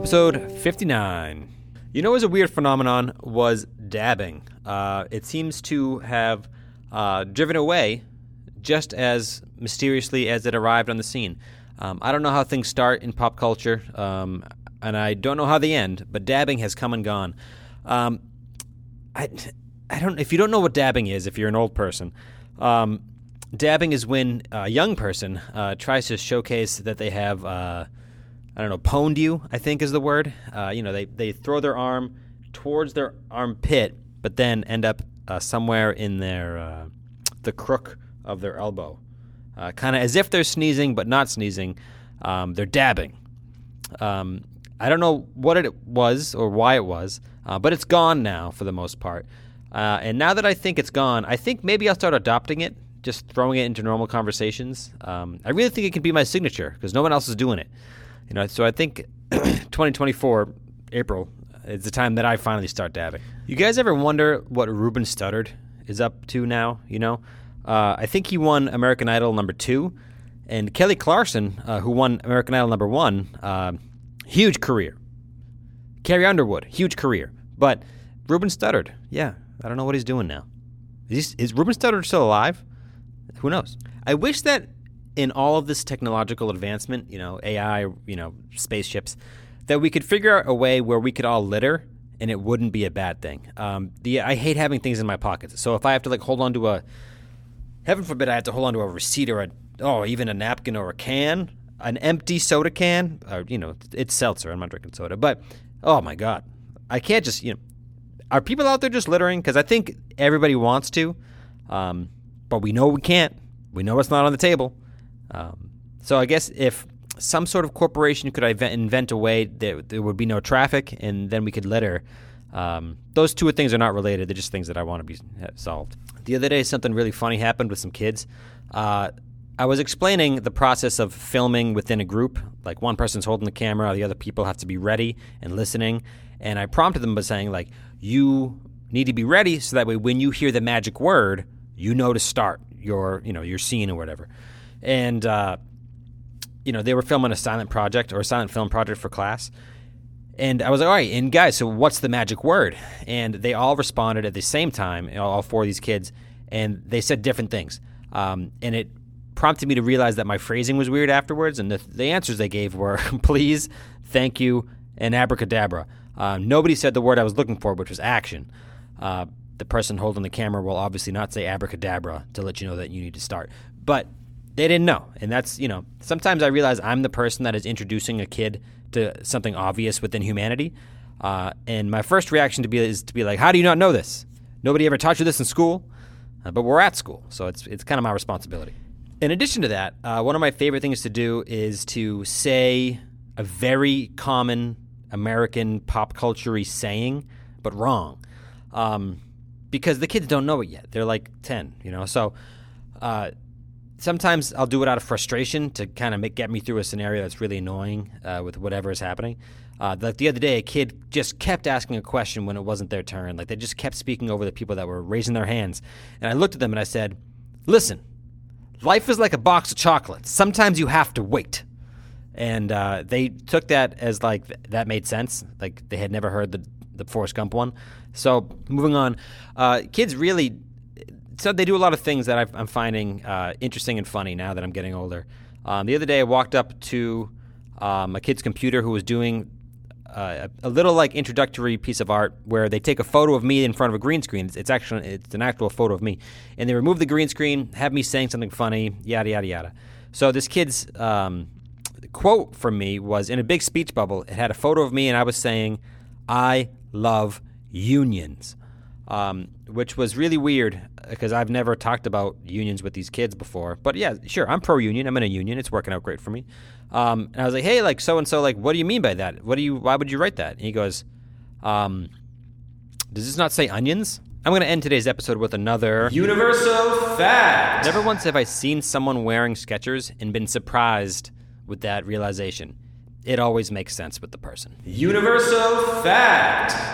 Episode 59. You know, what was a weird phenomenon was dabbing. It seems to have driven away just as mysteriously as it arrived on the scene. I don't know how things start in pop culture, and I don't know how they end, but dabbing has come and gone. I don't. If you don't know what dabbing is, if you're an old person, dabbing is when a young person tries to showcase that they have, pwned you, I think is the word. They throw their arm towards their armpit, but then end up somewhere in their the crook of their elbow. Kind of as if they're sneezing, but not sneezing. They're dabbing. I don't know what it was or why it was, but it's gone now for the most part. And now that I think it's gone, I think maybe I'll start adopting it, just throwing it into normal conversations. I really think it can be my signature because no one else is doing it. So I think 2024, April, is the time that I finally start dabbing. You guys ever wonder what Ruben Studdard is up to now? I think he won American Idol #2, and Kelly Clarkson, who won American Idol #1, huge career. Carrie Underwood, huge career. But Ruben Studdard, yeah, I don't know what he's doing now. Is Ruben Studdard still alive? Who knows? I wish that in all of this technological advancement, AI, spaceships, that we could figure out a way where we could all litter and it wouldn't be a bad thing. I hate having things in my pockets. So if I have to hold on to heaven forbid I have to hold on to a receipt or even a napkin or a can, an empty soda can, or, it's seltzer. I'm not drinking soda. But, oh, my God. I can't just, are people out there just littering? Because I think everybody wants to, but we know we can't. We know it's not on the table. So I guess if some sort of corporation could invent a way that there would be no traffic and then we could litter, those two things are not related. They're just things that I want to be solved. The other day, something really funny happened with some kids. I was explaining the process of filming within a group. Like one person's holding the camera, the other people have to be ready and listening. And I prompted them by saying, you need to be ready so that way when you hear the magic word, you know to start your scene or whatever. And, they were filming a silent film project for class. And I was like, all right, and guys, so what's the magic word? And they all responded at the same time, all four of these kids, and they said different things. And it prompted me to realize that my phrasing was weird afterwards, and the answers they gave were please, thank you, and abracadabra. Nobody said the word I was looking for, which was action. The person holding the camera will obviously not say abracadabra to let you know that you need to start. But they didn't know, and that's, sometimes I realize I'm the person that is introducing a kid to something obvious within humanity, and my first reaction is to be like, how do you not know this? Nobody ever taught you this in school, but we're at school, so it's kind of my responsibility. In addition to that, one of my favorite things to do is to say a very common American pop culture-y saying, but wrong, because the kids don't know it yet. They're like 10, so sometimes I'll do it out of frustration to kind of get me through a scenario that's really annoying with whatever is happening. Like the other day, a kid just kept asking a question when it wasn't their turn. Like they just kept speaking over the people that were raising their hands. And I looked at them and I said, listen, life is like a box of chocolates. Sometimes you have to wait. And they took that as that made sense. Like they had never heard the Forrest Gump one. So moving on, kids really... So they do a lot of things that I'm finding interesting and funny now that I'm getting older. The other day I walked up to a kid's computer who was doing a little introductory piece of art where they take a photo of me in front of a green screen. It's an actual photo of me. And they remove the green screen, have me saying something funny, yada, yada, yada. So this kid's quote from me was in a big speech bubble. It had a photo of me and I was saying, I love unions. Which was really weird because I've never talked about unions with these kids before. But yeah, sure, I'm pro-union. I'm in a union. It's working out great for me. And I was like, hey, so-and-so, what do you mean by that? Why would you write that? And he goes, does this not say onions? I'm going to end today's episode with another universal fact. Never once have I seen someone wearing Skechers and been surprised with that realization. It always makes sense with the person. Universal fact.